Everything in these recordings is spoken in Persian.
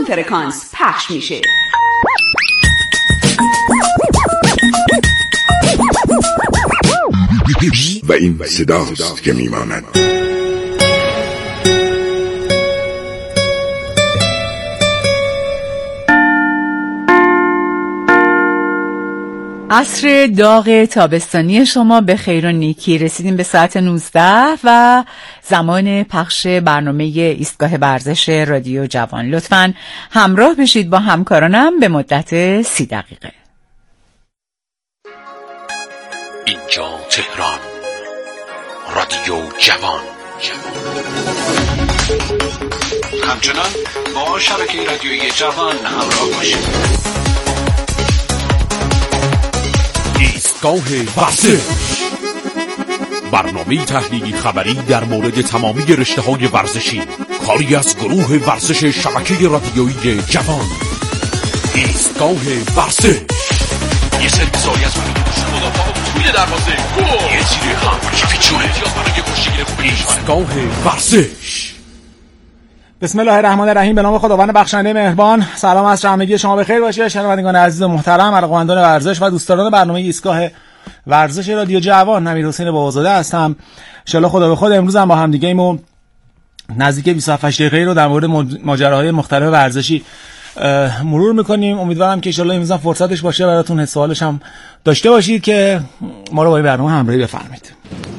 فرکانس پخش میشه. و این صداست که میماند. عصر داغ تابستانی شما به خیر و نیکی. رسیدیم به ساعت 19 و زمان پخش برنامه ایستگاه ورزش رادیو جوان. لطفاً همراه بشید با همکارانم به مدت 30 دقیقه. اینجا تهران، رادیو جوان. همچنان با شبکه رادیویی جوان همراه باشید. ایستگاه ورزش، برنامه تحلیلی خبری در مورد تمامی رشته‌های ورزشی، کاری از گروه ورزش شبکه رادیویی جوان. ایستگاه ورزش، یه سری سایی از مدافعا توی دروازه گل، یه تیر هم پیچونه امتیاز برای کشتیگیر خوبی. ایستگاه ورزش. بسم الله الرحمن الرحیم. به نام خداوند بخشنده مهربان. سلام از همگی شما بخیر باشه. شنوندگان عزیز و محترم، علاقه‌مندان ورزش و دوستداران برنامه ایستگاه ورزش رادیو جوان، امیرحسین بابازاده هستم. ان شاءالله خدا به خود امروز هم با هم دیگه ایمو نزدیک 27 دقیقه رو در مورد ماجراهای مختلف ورزشی مرور میکنیم. امیدوارم که ان شاءالله امروز هم فرصتش باشه براتون، سوالش هم داشته باشید که ما رو با این برنامه همراهی بفرمایید.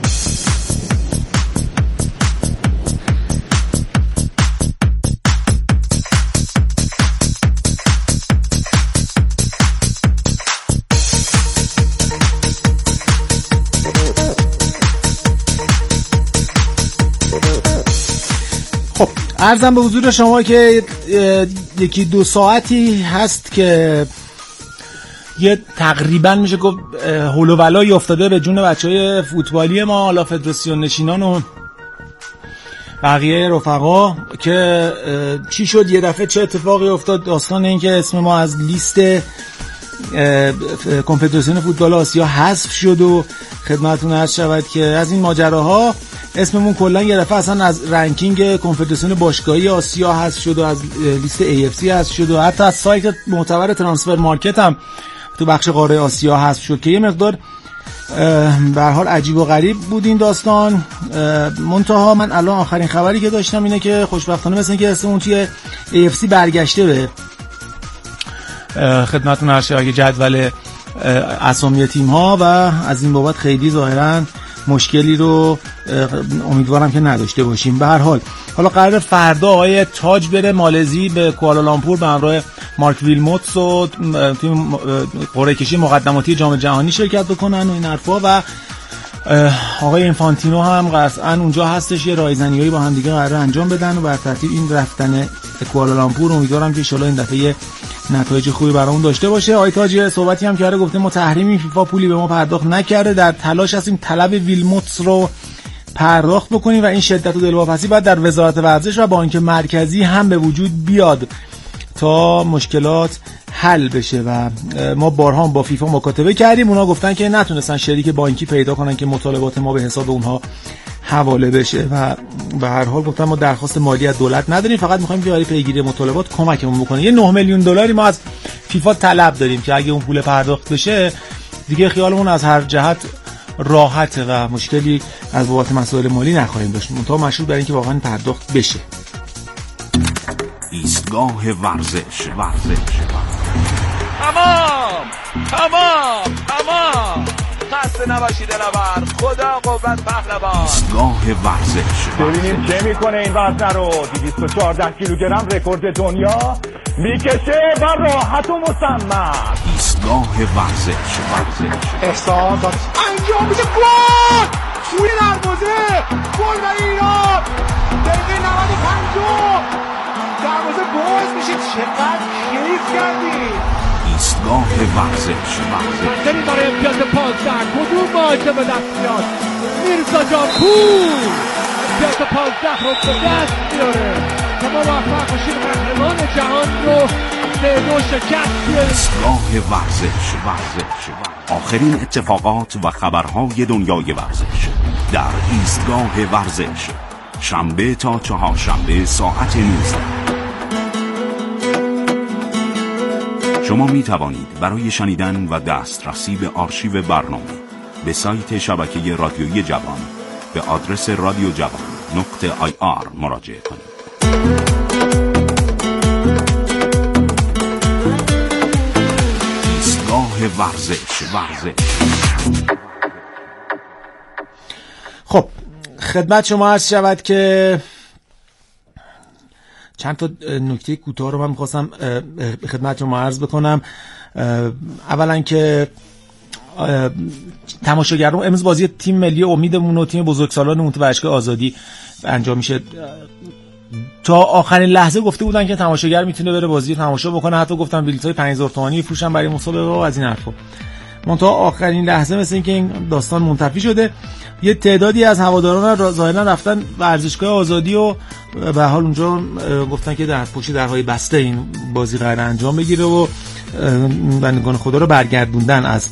عرضم به حضور شما که یکی دو ساعتی هست که یه تقریبا میشه گفت هول و ولایی افتاده به جون بچهای فوتبالی ما، حالا فدراسیون نشینان و بقیه رفقا، که چی شد یه دفعه چه اتفاقی افتاد. داستان این که اسم ما از لیست کنفدراسیون فوتبال آسیا حذف شد و خدمتتون عرض شود که از این ماجراها اسممون کلا یه دفعه اصلا از رنکینگ کنفدراسیون باشگاهی آسیا حذف شد و از لیست AFC حذف شد و حتی از سایت معتبر ترانسفر مارکت هم تو بخش قاره آسیا حذف شد که یه مقدار به هر حال عجیب و غریب بود این داستان. منتها من الان آخرین خبری که داشتم اینه که خوشبختانه مثل اینکه اسممون توی AFC برگشته به خدمتتون عرض شود که جدول اسامی تیم ها و از این بابت خیلی ظاهرا مشکلی رو امیدوارم که نداشته باشیم. به هر حال حالا قرار فردا آقای تاج بره مالزی به کوالالامپور به همراه مارک ویلموتس و تیم قرعه کشی مقدماتی جام جهانی شرکت بکنن و این حرفا، و آقای اینفانتینو هم قطعا اونجا هستش. یه رایزنیایی با هم دیگه قرار انجام بدن و بر ترتیب این رفتن کوالالامپور امیدوارم که ان شاءالله این دفعه نتایج خوبی برامون داشته باشه. آقای تاج صحبتی هم کرده، گفته ما تحریمی فیفا پولی به ما پرداخت نکرده، در تلاش هستیم طلب ویلموتس رو پرداخت بکنیم و این شدت و دلواپسی باید در وزارت ورزش و بانک مرکزی هم به وجود بیاد تا مشکلات حل بشه. و ما بارها با فیفا مکاتبه کردیم، اونا گفتن که نتونستن شریک بانکی پیدا کنن که مطالبات ما به حساب اونها حواله بشه و به هر حال گفتن ما درخواست مالی از دولت نداریم، فقط می‌خوایم که برای پیگیری مطالبات کمکمون بکنه. یه 9 میلیون دلاری ما از فیفا طلب داریم که اگه اون پول پرداخت بشه دیگه خیالمون از هر جهت راحته و مشکلی از بابت مسائل مالی نخواهیم داشت، منتها مشروط بر اینکه واقعا پرداخت بشه. ایستگاه ورزش. تمام خسته نباشید دلبر، خدا قوت پهلوان. ایستگاه ورزش. ببینیم چه میکنه این وزنه رو. 214 کیلوگرم رکورد دنیا میکشه و راحت و مصمم. ایستگاه ورزش. احسان انجام میشه، گل توی دروازه، گل برای ایران. دقیقه 95 دروازه باز میشه. چقدر کیف کردی. ایستگاه ورزش. داریم برای امتیاز 15 کدوم ماهده به دست میاد. میرزا جان پور امتیاز 15 رو به دست میاره که ما موفق باشیم قهرمان جهان رو به دو شکست بیاریم. ایستگاه ورزش. آخرین اتفاقات و خبرهای دنیای ورزش در ایستگاه ورزش، شنبه تا چهارشنبه ساعت 19. شما می توانید برای شنیدن و دسترسی به آرشیو برنامه به سایت شبکه رادیویی جوان به آدرس radiojavon.ir مراجعه کنید. ایستگاه ورزش. خب خدمت شما عرض شود که چند تا نکته کوتاه رو من می‌خواستم خدمت شما عرض بکنم. اولا که تماشاگران امروز بازی تیم ملی امیدمون و تیم بزرگسالانمون تو ورزشگاه آزادی انجام میشه. تا آخرین لحظه گفته بودن که تماشاگر میتونه بره بازی تماشا بکنه، حتی گفتن بلیط‌های 5000 تومانی میفروشن برای مسابقه و از این حرفا. منتها آخرین لحظه مثل این که این داستان منتفی شده. یه تعدادی از هواداران ظاهرا رفتن ورزشگاه آزادی و به حال اونجا گفتن که در پشت درهای بسته این بازی قرار انجام بگیره و بندگان خدا رو برگردوندن از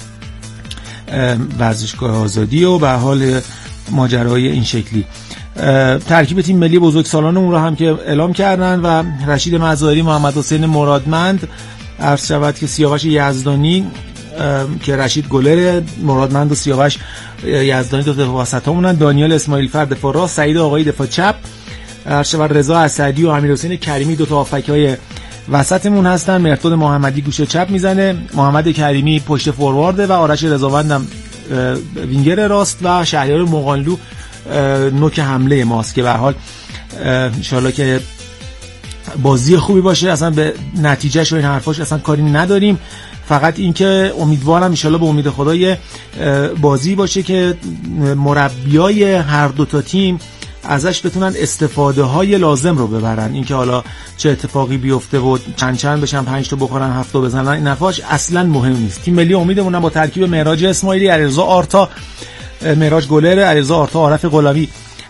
ورزشگاه آزادی و به حال ماجرای این شکلی. ترکیب تیم ملی بزرگسالان اون رو هم که اعلام کردن و رشید مظاهری، محمد حسین مرادمند، عرض شود که سیاوش یزدانی که رشید گلر، مرادمند و سیاوش یزدانی دو دفاع وسط همونن، دانیال اسماعیل فر دفاع راست، سعید آقایی دفاع چپ، عرض شود رضا اسدی و امیرحسین کریمی دو تا هافبک‌های وسطمون هستن، مرداد محمدی گوشه چپ میزنه، محمد کریمی پشت فوروارد و آرش رضاوندم وینگر راست و شهریار مغانلو نوک حمله ماست که به هر حال ان شاءالله که بازی خوبی باشه. اصلا به نتیجهش و این حرفاش اصلا کاری نداریم، فقط این که امیدوارم ان شاءالله به امید خدای بازی باشه که مربیای هر دو تا تیم ازش بتونن استفاده های لازم رو ببرن. این که حالا چه اتفاقی بیفته و چند بشن، 5 تا بخورن 7 تا بزنن، این نفاش اصلا مهم نیست. تیم ملی امیدمون با ترکیب مهراج اسماعیلی، علیرضا آرتا، مهراج گلر، علیرضا آرتا، عارف غلامی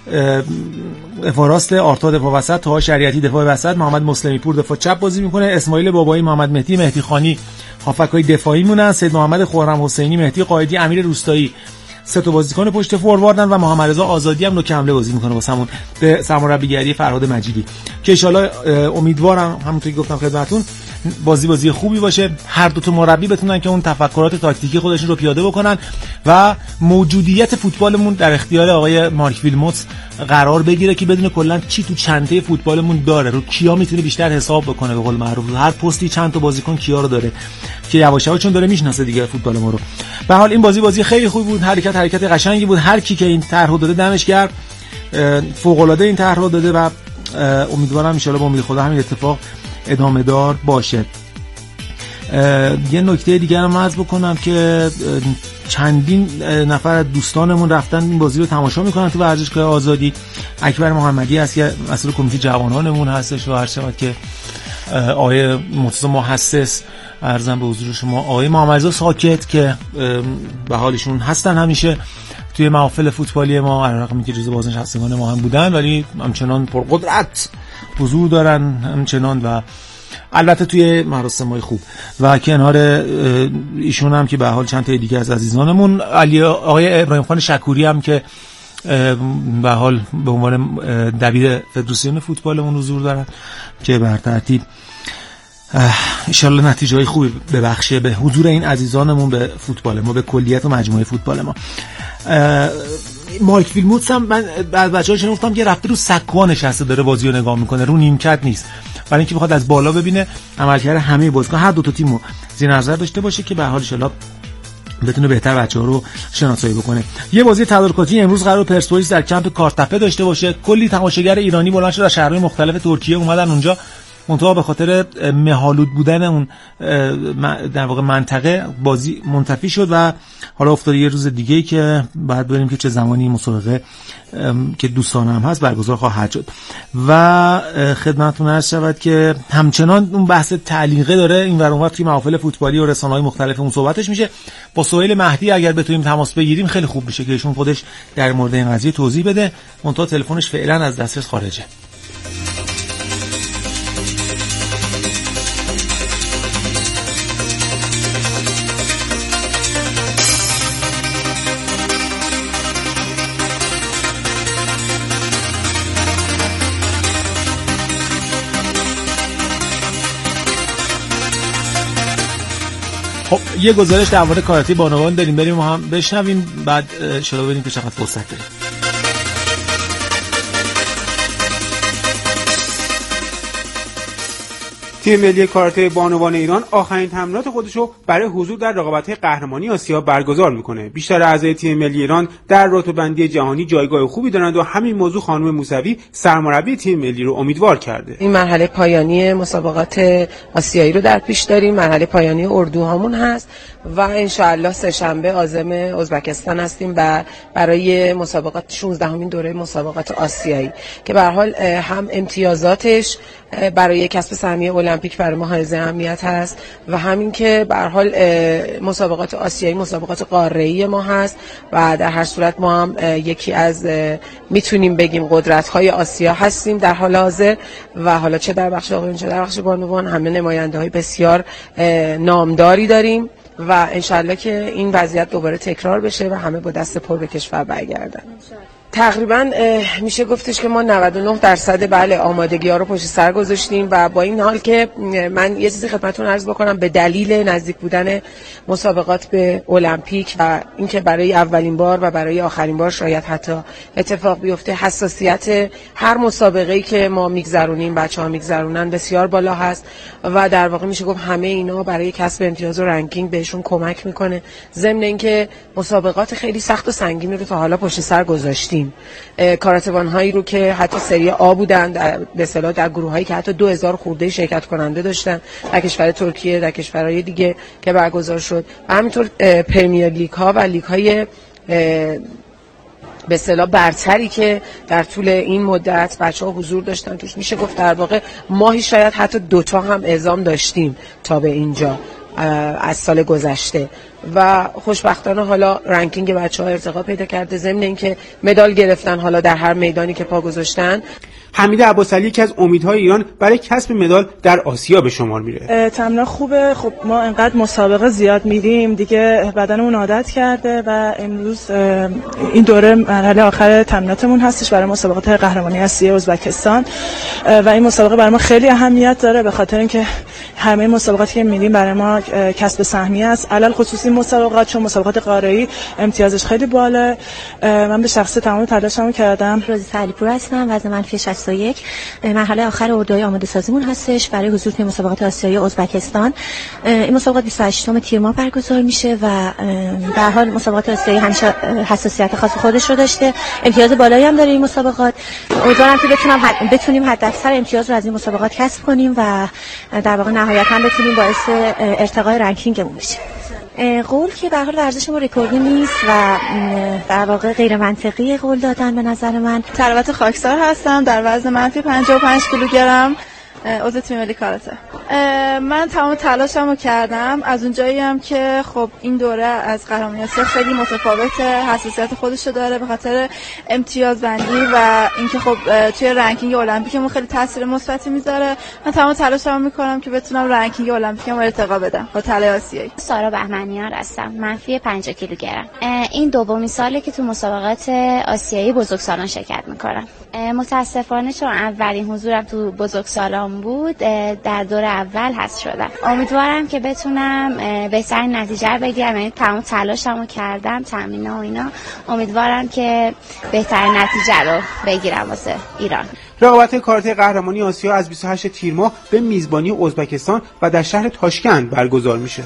دفاع راست، آرتا دفاع وسط، طاها شریعتی دفاع وسط، محمد مسلمی پور دفاع چپ بازی میکنه، اسماعیل بابایی، محمد مهدی خانی هافک‌های دفاعی مونن، سید محمد خرم حسینی، مهدی قائدی، امیر روستایی سه تا بازیکن پشت فورواردن و محمد رضا آزادی هم نوک حمله بازی میکنه واسمون به سرمربیگری فرهاد مجیدی که ان شاءالله امیدوارم همونطوری که گفتم خدمتتون بازی خوبی باشه. هر دو تا مربی بتونن که اون تفکرات تاکتیکی خودشون رو پیاده بکنن و موجودیت فوتبالمون در اختیار آقای مارک ویلموتس قرار بگیره که بدون کلا چی تو چنته فوتبالمون داره، رو کیا میتونه بیشتر حساب بکنه، به قول معروف هر پستی چند تا بازیکن کیا رو داره که یواش یواش چون داره میشناسه دیگه فوتبال ما رو. به حال این بازی خیلی خوبی بود، حرکت قشنگی بود. هر کی که این طرحو داده دمش گرم، فوق العاده این طرحو داده و امیدوارم ان شاءالله با امید خدا همین اتفاق ادامه دار باشه. یه نکته دیگه رو عرض بکنم که چندین نفر از دوستانمون رفتن این بازی رو تماشا میکنن تو ورزشگاه آزادی. اکبر محمدی هست که مسئول کمیته جوانانمون هستش و هر شود که آقای مرتضی محسس عرضم به حضور شما، آقای محمدرضا ساکت که به حالشون هستن همیشه توی محافل فوتبالی ما، علیرغم اینکه جزو بازنشستگان ما هم بودن ولی همچنان پرقدرت حضور دارن همچنان و البته توی مراسم‌های خوب. و کنار ایشون هم که به حال چند تا دیگه از عزیزانمون، آقای ابراهیم خان شکوری هم که به حال به عنوان دبیر فدراسیون فوتبالمون حضور دارن که بر ترتیب انشالله نتیجه‌های خوبی ببخشه به حضور این عزیزانمون به فوتبال ما، به کلیت و مجموعه فوتبال ما. مایک ویلموتس هم من از بچه‌ها شنیدم که رفته رو سکوها نشسته داره بازی رو نگاه میکنه، رو نیمکت نیست، برای اینکه بخواد از بالا ببینه عملکرد همه بازیکن هر دو تا تیمو زیر نظر داشته باشه که به حال ان شاءالله بتونه بهتر بچه‌ها رو شناسایی بکنه. یه بازی تدارکاتی امروز قرار پرسپولیس در کمپ کارتپه داشته باشه. کلی تماشاگر ایرانی بلند شد از شهرهای مختلف ترکیه اومدن اونجا، منتها به خاطر مه‌آلود بودن اون در واقع منطقه بازی منتفی شد و حالا افتاد یه روز دیگه‌ای که بعد بریم که چه زمانی مسابقه که دوستانه هم هست برگزار خواهد شد. و خدمتتون عرض شود که همچنان اون بحث تعلیقه داره این ور اونور توی محافل فوتبالی و رسانه‌های مختلف اون صحبتش میشه. با سهیل مهدی اگر بتونیم تماس بگیریم خیلی خوب میشه که ایشون خودش در مورد این قضیه توضیح بده، منتها تلفنش فعلا از دسترس خارجه. خب یه گزارش در مورد کاراته بانوان داریم، بریم هم بشنویم، بعد شروع بدیم که چقدر فرصت داریم. تیم ملی کاراته بانوان ایران آخرین تمرینات خودشو برای حضور در رقابت‌های قهرمانی آسیا برگزار میکنه. بیشتر اعضای تیم ملی ایران در رتبه‌بندی جهانی جایگاه خوبی دارند و همین موضوع خانم موسوی سرمربی تیم ملی رو امیدوار کرده. این مرحله پایانی مسابقات آسیایی رو در پیش داریم، مرحله پایانی اردوهامون هست و انشاءالله سه‌شنبه عازم ازبکستان هستیم برای مسابقات 16مین دوره مسابقات آسیایی که به هر حال هم امتیازاتش برای کسب سهمیه المپیک برای ما حائز اهمیت هست و همین که به هر حال مسابقات آسیایی مسابقات قاره‌ای ما هست و در هر صورت ما هم یکی از میتونیم بگیم قدرت‌های آسیا هستیم در حال حاضر و حالا چه در بخش آقایون چه در بخش بانوان همه نماینده‌های بسیار نامداری داریم و انشالله که این وضعیت دوباره تکرار بشه و همه با دست پر به کشور برگردن. تقریبا میشه گفتش که ما 99% بله آمادگی‌ها رو پشت سر گذاشتیم و با این حال که من یه چیزی خدمتتون عرض بکنم، به دلیل نزدیک بودن مسابقات به المپیک و اینکه برای اولین بار و برای آخرین بار شاید حتی اتفاق بیفته، حساسیت هر مسابقه‌ای که ما میگذرونیم بچه‌ها میگذرونن بسیار بالا هست و در واقع میشه گفت همه اینا برای کسب امتیاز و رنکینگ بهشون کمک میکنه، ضمن اینکه مسابقات خیلی سخت و سنگینی رو تا حالا پشت سر گذاشتیم. کاراته‌بان هایی رو که حتی سری آ بودن به اصطلاح در گروه هایی که حتی 2000 خورده شرکت کننده داشتن در کشور ترکیه، در کشورهای دیگه که برگزار شد و همینطور پرمیر لیگ ها و لیگ های به اصطلاح برتری که در طول این مدت بچه‌ها حضور داشتن توش، میشه گفت در واقع ماهی شاید حتی 2 هم اعزام داشتیم تا به اینجا از سال گذشته و خوشبختانه حالا رنکینگ بچه‌ها ارتقا پیدا کرده، ضمن اینکه مدال گرفتن حالا در هر میدانی که پا گذاشتن. حمید عباسعلی یکی از امیدهای ایران برای کسب مدال در آسیا به شمار میره. تمرین خوبه، خب ما انقدر مسابقه زیاد میریم دیگه بدنمون عادت کرده و امروز این دوره مرحله آخر تمریناتمون هستش برای مسابقات قهرمانی آسیای ازبکستان و این مسابقه برای ما خیلی اهمیت داره به خاطر اینکه همه مسابقاتی که میریم برای ما کسب سهمیه است، علل خصوصی مسابقات چون مسابقات قاره‌ای امتیازش خیلی بالا. من به شخص تمام تلاشمو کردم. روزی علیپور هستم، وزن منفی 61. مرحله آخر اردوهای آماده سازیمون هستش برای حضور توی مسابقات آسیایی ازبکستان. این مسابقات 28 تیر ماه برگزار میشه و به هر حال مسابقات آسیایی همیشه حساسیت خاص خودش رو داشته، امتیاز بالایی هم داره این مسابقات. امیدوارم که بتونیم حداکثر امتیاز رو از این مسابقات کسب کنیم و در واقع نهایتاً بتونیم باعث ارتقای رنکینگمون بشیم. قول که به هر حال ورزش ما رکوردی نیست و در واقع غیر منطقی قول دادن به نظر من. ثروت خاکسار هستم، در وزن منفی 55 کیلوگرم، عضو تیم ملی کاراته. من تمام تلاشمو کردم از اونجایی هم که خب این دوره از قهرمانی آسیا خیلی متفاوته، حساسیت خودشو داره به خاطر امتیاز بندی و اینکه خب توی رنکینگ المپیکمون خیلی تاثیر مثبتی میذاره. من تمام تلاشمو میکنم که بتونم رنکینگ المپیکم ارتقا بدم با طلای آسیایی. سارا بهمنیان هستم، منفی 50 کیلوگرم. این دومین ساله که تو مسابقات آسیایی بزرگسالان شرکت میکنم. متاسفانه چون اولین حضورم تو بزرگسالان بود در دور اول حذف شدم. امیدوارم که بتونم بهترین نتیجه رو بگیرم، یعنی تمام تلاشمو کردم، تمرین‌ها و اینا. امیدوارم که بهترین نتیجه رو بگیرم واسه ایران. رقابت کاراته قهرمانی آسیا از 28 تیر ماه به میزبانی ازبکستان و در شهر تاشکند برگزار میشه.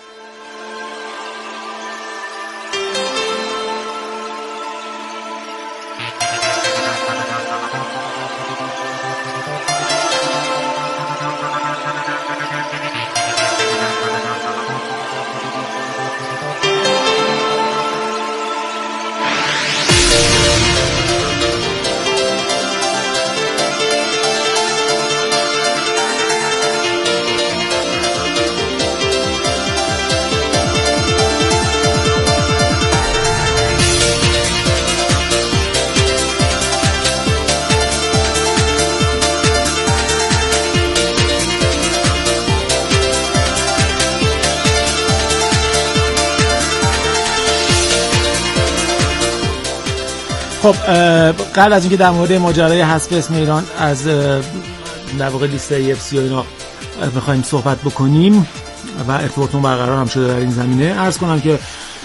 خب قبل از اینکه در مورد ماجرای حذف اسم ایران از در واقع لیست AFC و اینا بخوایم صحبت بکنیم، و ارتباطمون برقرار هم شده در این زمینه. عرض کنم که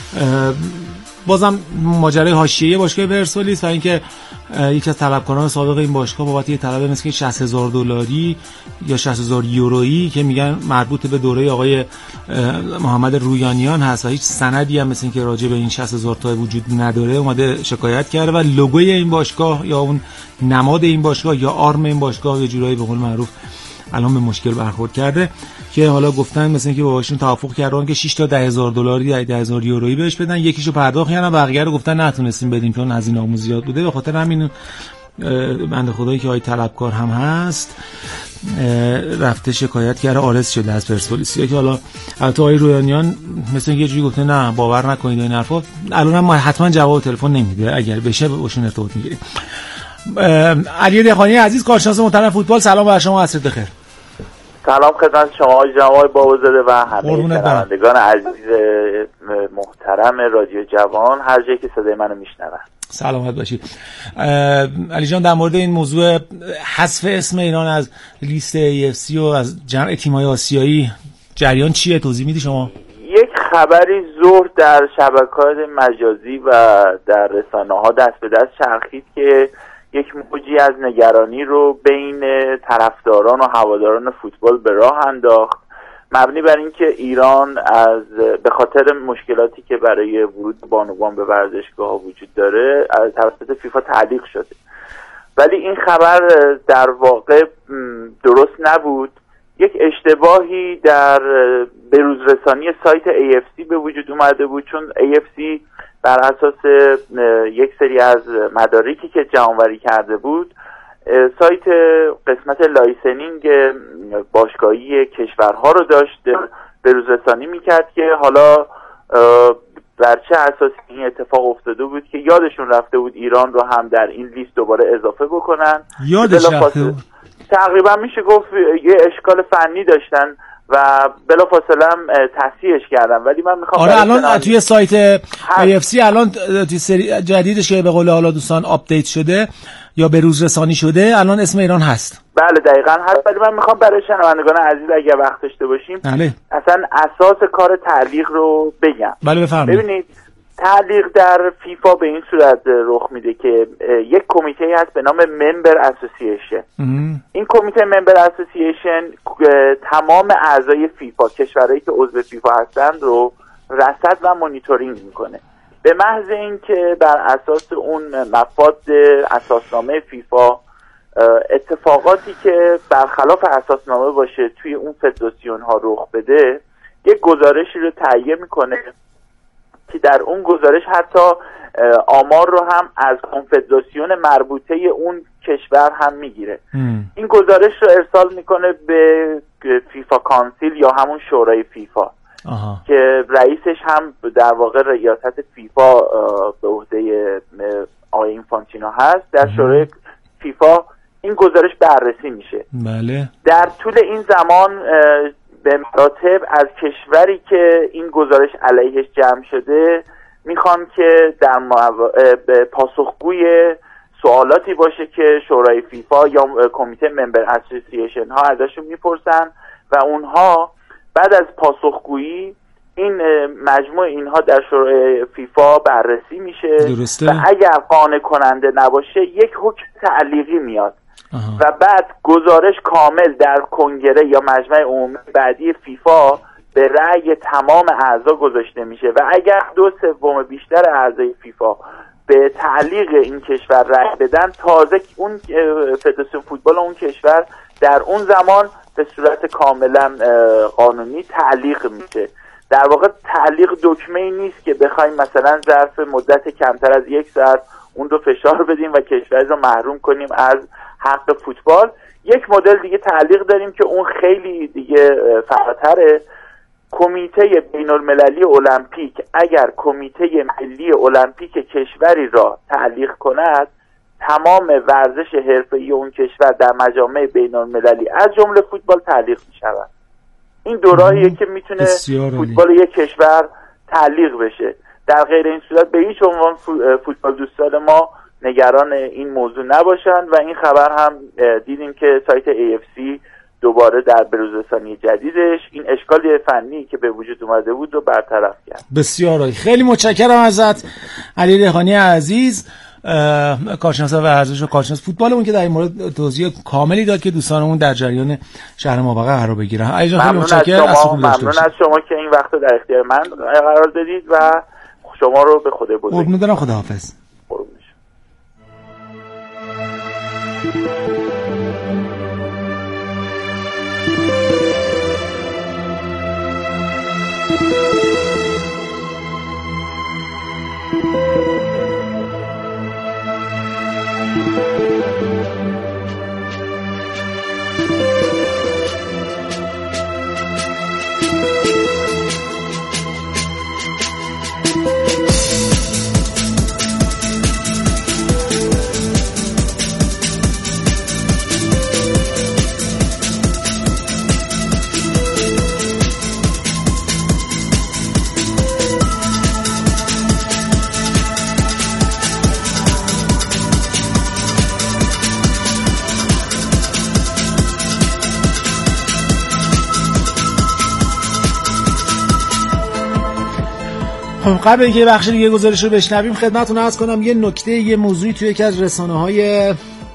بازم ماجرای حاشیه‌ای باشگاه پرسپولیس و اینکه یکی از طلبکاران سابق این باشگاه بابت یه طلب مثل $60,000 یا 60,000 یورویی که میگن مربوط به دوره آقای محمد رویانیان هست و هیچ سندی هم مثل اینکه راجع به این 60,000 تا وجود نداره، اومده شکایت کرده و لوگوی این باشگاه یا اون نماد این باشگاه یا آرم این باشگاه یه جورایی به قول معروف الان به مشکل برخورد کرده که حالا گفتن مثلا اینکه باهاشون توافق کردن که 6 تا $10,000 یا 10,000 یورویی بهش بدن، یکیشو پرداخت کردن، بقیه رو گفتن نتونستیم بدیم چون هزینه‌مون زیاد بوده. به خاطر همین بنده خدایی که آقای طلبکار هم هست رفته شکایت کرده، آرست شده از پرسپولیس که حالا البته آقای رویانیان مثلا یه جوری گفته نه باور نکنید این حرفا. الان ما حتما جواب تلفن نمیده، اگر بشه باشون ارتباط میگیریم. علی دهقانی عزیز، کارشناس محترم فوتبال، سلام بر شما، عصر بخیر. سلام خدمت شما جناب بابازاده و همه شنوندگان عزیز محترم رادیو جوان هر جایی که صدای منو میشنون. سلامت باشید. علی جان، در مورد این موضوع حذف اسم ایران از لیست AFC و از جمع تیم‌های آسیایی جریان چیه؟ توضیح میدی شما؟ یک خبری ظهر در شبکه‌های مجازی و در رسانه‌ها دست به دست چرخید که یک موجی از نگرانی رو بین طرفداران و هواداران فوتبال به راه انداخت، مبنی بر اینکه ایران به خاطر مشکلاتی که برای ورود بانوان به ورزشگاه‌ها وجود داره از توسط فیفا تعلیق شده. ولی این خبر در واقع درست نبود. یک اشتباهی در بروزرسانی سایت AFC به وجود اومده بود، چون AFC بر اساس یک سری از مدارکی که جمع‌آوری کرده بود سایت قسمت لایسنینگ باشگاهی کشورها رو داشت بروزرسانی میکرد که حالا بر چه اساس این اتفاق افتاده بود که یادشون رفته بود ایران رو هم در این لیست دوباره اضافه بکنن. یادش رفته بود. تقریبا میشه گفت یه اشکال فنی داشتن و بلافاصله هم تصحیحش کردم. ولی من میخوام الان توی سایت AFC الان توی سری جدیدش که به قول حالا دوستان آپدیت شده یا به روز رسانی شده الان اسم ایران هست. بله دقیقاً هست. ولی من میخوام برای شنوندگان عزیز اگر وقت داشته باشیم اصلا اساس کار تعلیق رو بگم. بله بفرمایید. ببینید تعلیق در فیفا به این صورت رخ میده که یک کمیته هست به نام ممبر اسوسییشن. این کمیته ممبر اسوسییشن تمام اعضای فیفا، کشورهایی که عضو فیفا هستند رو رصد و مانیتورینگ میکنه. به محض اینکه بر اساس اون مفاد اساسنامه فیفا اتفاقاتی که برخلاف اساسنامه باشه توی اون فدراسیون ها رخ بده، یک گزارشی رو تهیه میکنه که در اون گزارش حتی آمار رو هم از کنفدراسیون مربوطه اون کشور هم میگیره. این گزارش رو ارسال میکنه به فیفا کانسیل یا همون شورای فیفا که رئیسش هم در واقع ریاست فیفا به عهده آقای اینفانتینو هست. در شورای فیفا این گزارش بررسی میشه. بله. در طول این زمان به مراتب از کشوری که این گزارش علیهش جمع شده میخوان که در پاسخگوی سوالاتی باشه که شورای فیفا یا کمیته ممبر اسوسییشن ها ازشون میپرسن و اونها بعد از پاسخگویی این مجموع اینها در شورای فیفا بررسی میشه. درسته. و اگر قانع کننده نباشه یک حکم تعلیقی میاد. و بعد گزارش کامل در کنگره یا مجمع عمومی بعدی فیفا به رأی تمام اعضا گذاشته میشه و اگر 2/3 بیشتر اعضای فیفا به تعلیق این کشور رأی بدن، تازه اون فدراسیون فوتبال اون کشور در اون زمان به صورت کاملا قانونی تعلیق میشه. در واقع تعلیق دکمه‌ای نیست که بخوایم مثلا ظرف مدت کمتر از 1 ساعت اون رو فشار بدیم و کشوری رو محروم کنیم از حق فوتبال. یک مدل دیگه تعلیق داریم که اون خیلی دیگه فراتره. کمیته بین المللی المپیک اگر کمیته ملی المپیک کشوری را تعلیق کند، تمام ورزش حرفه‌ای اون کشور در مجامع بین المللی از جمله فوتبال تعلیق می شود. این دو راهیه که میتونه فوتبال یک کشور تعلیق بشه. در غیر این صورت به هیچ عنوان فوتبال دوستان ما نگران این موضوع نباشند و این خبر هم دیدیم که سایت AFC دوباره در بروزرسانی جدیدش این اشکال فنی که به وجود اومده بود رو برطرف کرد. بسیار عالی. خیلی متشکرم ازت علی ریحانی عزیز، کارشناس ورزش و کارشناس فوتبالمون که در این مورد توضیح کاملی داد که دوستانمون در جریان شهر مابقه قرار بگیرن. ممنون از شما که این وقت رو در اختیار من قرار دادید و شما رو به خدا بزرگ. قربون دارم، خداحافظ. قبل اینکه یه بخش دیگه گزارش رو بشنویم خدمتتون عرض کنم یه نکته، یه موضوعی توی یکی از رسانه‌های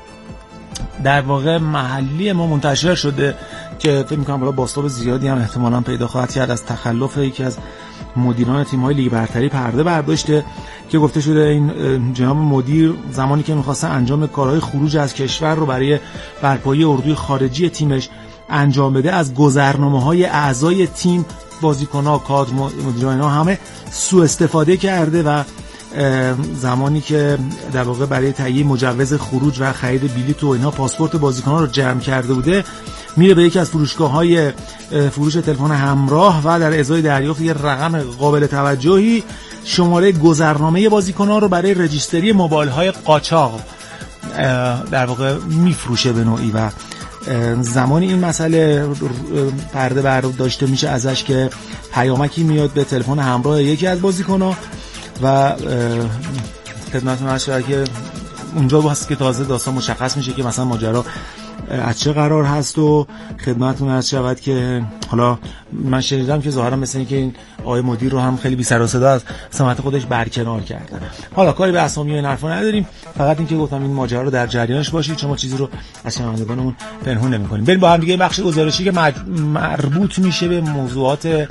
در واقع محلی ما منتشر شده که فکر می‌کنم بالا بازتاب زیادی هم احتمالاً پیدا خواهد کرد. از تخلف یکی از مدیران تیم‌های لیگ برتری پرده برداشته که گفته شده این جناب مدیر زمانی که می‌خواسته انجام کارهای خروج از کشور رو برای برپایی اردوی خارجی تیمش انجام بده، از گذرنامه‌های اعضای تیم، بازیکن‌ها، کادر، مدیران اینا همه سوء استفاده کرده و زمانی که در واقع برای تهیه مجوز خروج و خرید بلیط و اینها پاسپورت بازیکن‌ها رو جمع کرده بوده، میره به یکی از فروشگاه‌های فروش تلفن همراه و در ازای دریافت یه رقم قابل توجهی شماره گذرنامه بازیکن‌ها رو برای رجیستری موبایل‌های قاچاق در واقع میفروشه به نوعی و زمانی این مسئله پرده برداشته میشه ازش که پیامکی میاد به تلفن همراه یکی از بازیکن‌ها و خدمتتون عرض شد که اونجا واسه که تازه داستان مشخص میشه که مثلا ماجرا از چه قرار هست و خدمتتون عرض شود که حالا من شنیدم که ظاهرا مثل اینکه این آقای مدیر رو هم خیلی بی سر و صدا از سمت خودش برکنار کردن. حالا کاری به اسامی این حرفا نداریم، فقط اینکه گفتم این ماجرا رو در جریانش باشید، شما چیزی رو از شنوندگانمون پنهون نمی‌کنیم. بریم با هم دیگه بخش گزارشی که مربوط میشه به موضوعات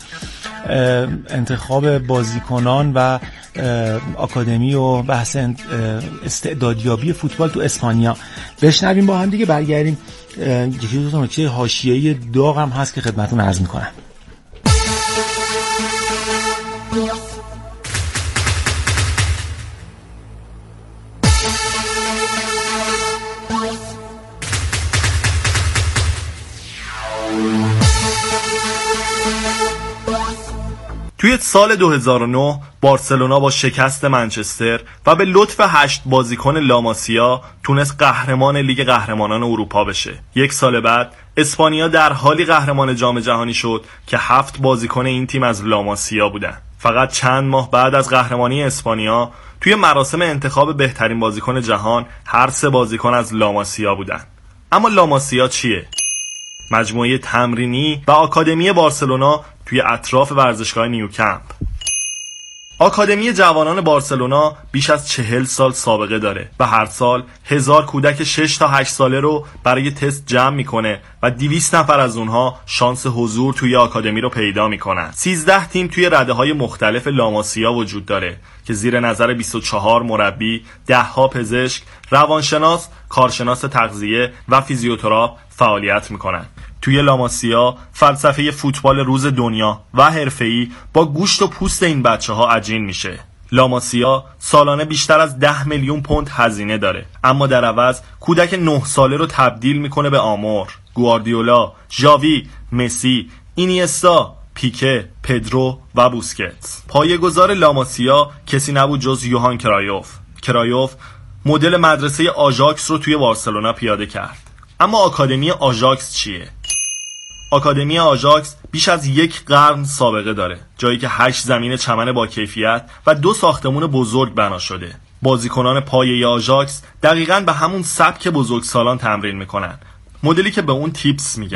انتخاب بازیکنان و آکادمی و بحث استعدادیابی فوتبال تو اسپانیا بشنویم با هم دیگه، برگردیم یکی دو تا نکته حاشیه‌ای داغ هم هست که خدمتتون عرض می‌کنم. توی سال 2009 بارسلونا با شکست منچستر و به لطف 8 بازیکن لاماسیا تونست قهرمان لیگ قهرمانان اروپا بشه. یک سال بعد اسپانیا در حالی قهرمان جام جهانی شد که 7 بازیکن این تیم از لاماسیا بودن. فقط چند ماه بعد از قهرمانی اسپانیا توی مراسم انتخاب بهترین بازیکن جهان هر 3 بازیکن از لاماسیا بودن. اما لاماسیا چیه؟ مجموعه تمرینی و آکادمی بارسلونا توی اطراف ورزشگاه نیوکمپ. آکادمی جوانان بارسلونا بیش از 40 سال سابقه داره و هر سال 1000 کودک 6 تا 8 ساله رو برای تست جمع میکنه و 200 نفر از اونها شانس حضور توی آکادمی رو پیدا میکنن. 13 تیم توی رده‌های مختلف لاماسیا وجود داره که زیر نظر 24 مربی، 10 پزشک، روانشناس، کارشناس تغذیه و فیزیوتراپ فعالیت میکنن. توی لاماسیا فلسفه فوتبال روز دنیا و حرفه‌ای با گوشت و پوست این بچه‌ها عجین میشه. لاماسیا سالانه بیشتر از 10 میلیون پوند هزینه داره، اما در عوض کودک 9 ساله رو تبدیل میکنه به آمور. گواردیولا، ژاوی، مسی، اینیستا، پیکه، پدرو و بوسکتس. پایه‌گذار لاماسیا کسی نبود جز یوهان کرایوف مدل مدرسه آژاکس رو توی بارسلونا پیاده کرد. اما آکادمی آژاکس چیه؟ آکادمی آژاکس بیش از 1 قرن سابقه داره، جایی که 8 زمین چمن با کیفیت و 2 ساختمون بزرگ بنا شده. بازیکنان پایه آژاکس دقیقاً به همون سبک بزرگسالان تمرین میکنن، مدلی که به اون تیپس میگن.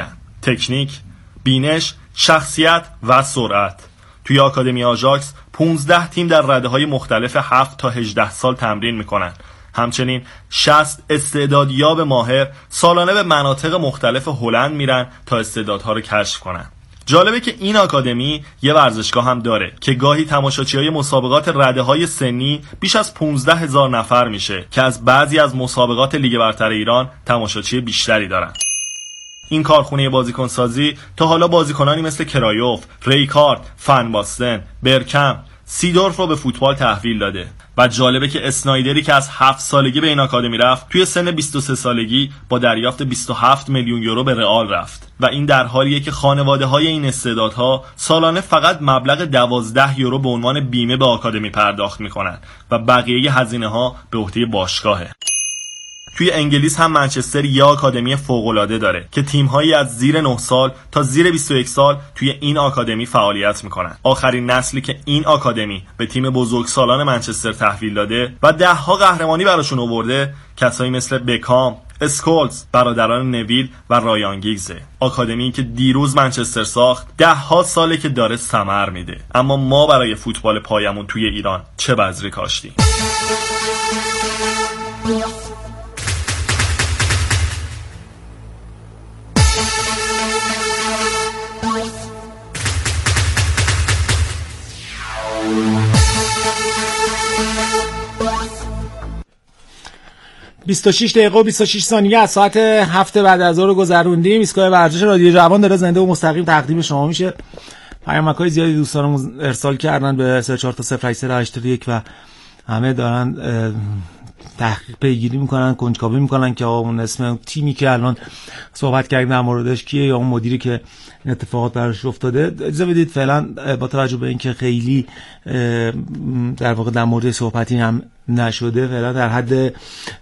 تکنیک، بینش، شخصیت و سرعت. توی آکادمی آژاکس 15 تیم در رده‌های مختلف 7 تا 18 سال تمرین میکنن. همچنین 60 استعدادیاب ماهر سالانه به مناطق مختلف هلند میرن تا استعدادها رو کشف کنن. جالبه که این آکادمی یه ورزشگاه هم داره که گاهی تماشاچی‌های مسابقات رده‌های سنی بیش از 15,000 نفر میشه که از بعضی از مسابقات لیگ برتر ایران تماشاچی بیشتری دارن. این کارخونه بازیکنسازی تا حالا بازیکنانی مثل کرایوف، ریکارد، فن باستن، برکم، سیدورف رو به فوتبال تحویل داده. و جالبه که اسنایدری که از 7 سالگی به این آکادمی رفت، توی سن 23 سالگی با دریافت 27 میلیون یورو به رئال رفت و این در حالیه که خانواده‌های این استعدادها سالانه فقط مبلغ 12 یورو به عنوان بیمه به آکادمی پرداخت میکنن و بقیه هزینه‌ها به عهده باشگاهه. توی انگلیس هم منچستر یه آکادمی فوق‌العاده داره که تیم‌هایی از زیر 9 سال تا زیر 21 سال توی این آکادمی فعالیت میکنن. آخرین نسلی که این آکادمی به تیم بزرگسالان منچستر تحویل داده و 10 قهرمانی براشون آورده، کسایی مثل بکام، اسکولز، برادران نویل و رایان گیگزه. آکادمی که دیروز منچستر ساخت 10 ساله که داره ثمر میده. اما ما برای فوتبال پایمون توی ایران چه بذری کاشتیم. 26 دقیقه و 26 ثانیه از ساعت 7 بعد از ظهر گذروندیم. ایستگاه ورزش رادیو جوان داره زنده و مستقیم تقدیم شما میشه. پیامک‌های زیادی دوستانمون ارسال کردن به 34808381 و همه دارن تحقیق پیگیری میکنن، کنجکاوی میکنن که اون اسم تیمی که الان صحبت کردیم در موردش کیه یا اون مدیری که این اتفاقات براش افتاده. اجازه بدید فعلا با توجه به اینکه خیلی در واقع در مورد صحبتی هم نشده، فعلا در حد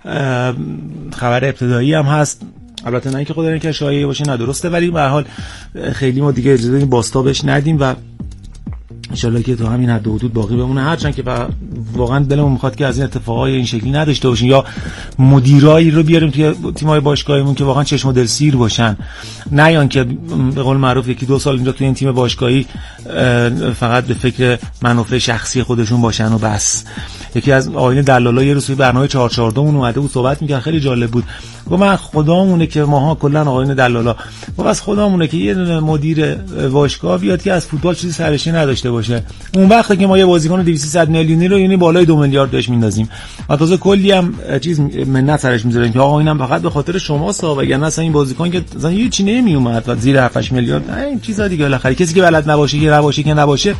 خبر ابتدایی هم هست. البته نه اینکه خدا اینکه شایعه باشه، نه درسته، ولی به هر حال خیلی ما دیگه اجازه بدیم باستابش ندیم و انشالله که تو همین حد و حدود باقی بمونه. هرچند که واقعا دلمون میخواد که از این اتفاقای این شکلی نداشته باشیم یا مدیرایی رو بیاریم توی تیم‌های باشگاهیمون که واقعا چشم و دل سیر باشن، نه یا که به قول معروف یکی دو سال اینجا توی این تیم باشگاهی فقط به فکر منافع شخصی خودشون باشن و بس. یکی از آقایون دلالا یه روز توی برنامه 442 مون اومده بود صحبت می‌کرد، خیلی جالب بود. گفت من خدامونه که ماها کلا آقایون دلالا بس خدامونه که یه دونه مدیر باشگاه بیاد که از فوتبال چیزی سرشی نداشته باشه. اون وقتی که ما یه بازیکن 200 میلیونی رو یعنی بالای 2 میلیارد بهش میندازیم و تازه کلی هم چیز منت سرش میذاریم که آقا اینم فقط به خاطر شما صاحب، وگرنه اصلا این بازیکن که مثلا یه چی نمیومد و زیر 7 میلیارد این چیزا دیگه. بالاخره کسی که بلد نباشه که نباشه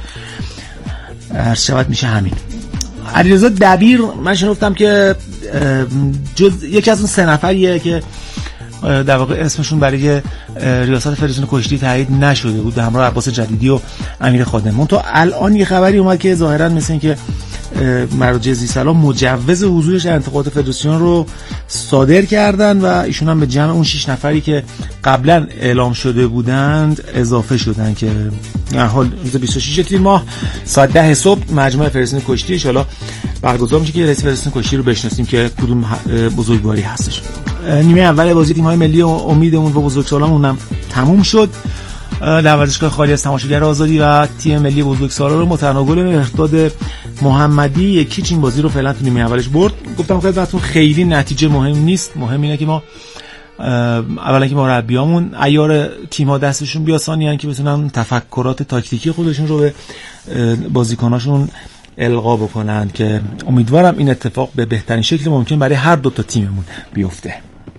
هر شود میشه همین. علیرضا دبیر من شنفتم که یکی از اون 3 نفریه که در واقع اسمشون برای ریاست فدراسیون کشتی تایید نشده بود، به همراه عباس جدیدی و امیر خادم. تو الان یه خبری اومد که ظاهرا مثل این که مراجع ذی‌سلام مجوز حضورش در انتخابات فدراسیون رو صادر کردن و ایشون هم به جمع اون 6 نفری که قبلا اعلام شده بودند اضافه شدن که در حال روز 26 تیر ماه ساعت 10 صبح مجمع فدراسیون کشتی ان شاءالله برگزار میشه که رئیس فدراسیون کشتی رو بشناسیم که کدوم بزرگواری هستش. نیمه اول بازی تیم‌های ملی امیدمون و بزرگسالان هم تموم شد. در ورزشگاه خالی از تماشاگر آزادی و تیم ملی بزرگسالان رو متناگل مهرداد محمدی یکی این بازی رو فعلا تو نیمه اولش برد. گفتم خدمتتون خیلی نتیجه مهم نیست، مهم اینه که ما اولا که مربیامون عیار تیم‌ها دستشون بیا، ثانیاً که بتونن تفکرات تاکتیکی خودشون رو به بازیکناشون القا بکنن که امیدوارم این اتفاق به بهترین شکل ممکن برای هر دو تا تیممون بیفته.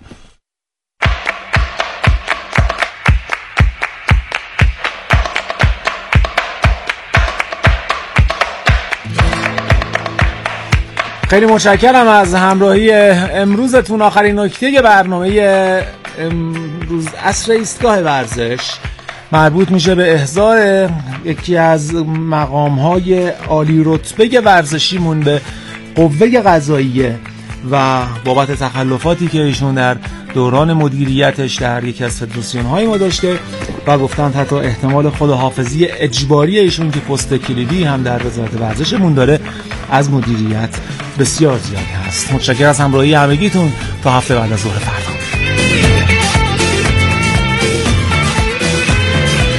خیلی متشکرم از همراهی امروزتون. آخرین نکته برنامه امروز عصر ایستگاه ورزش مربوط میشه به احضار یکی از مقام‌های عالی رتبه ورزشیمون به قوه قضاییه و بابت تخلفاتی که ایشون در دوران مدیریتش در یکی از فدراسیون‌های ما داشته و گفتن حتی احتمال خودحافظی اجباری ایشون که پست کلیدی هم در وزارت ورزشمون داره از مدیریت بسیار زیاد هست. متشکرم از همراهی همگیتون. تا هفته بعد از ظهر فردا.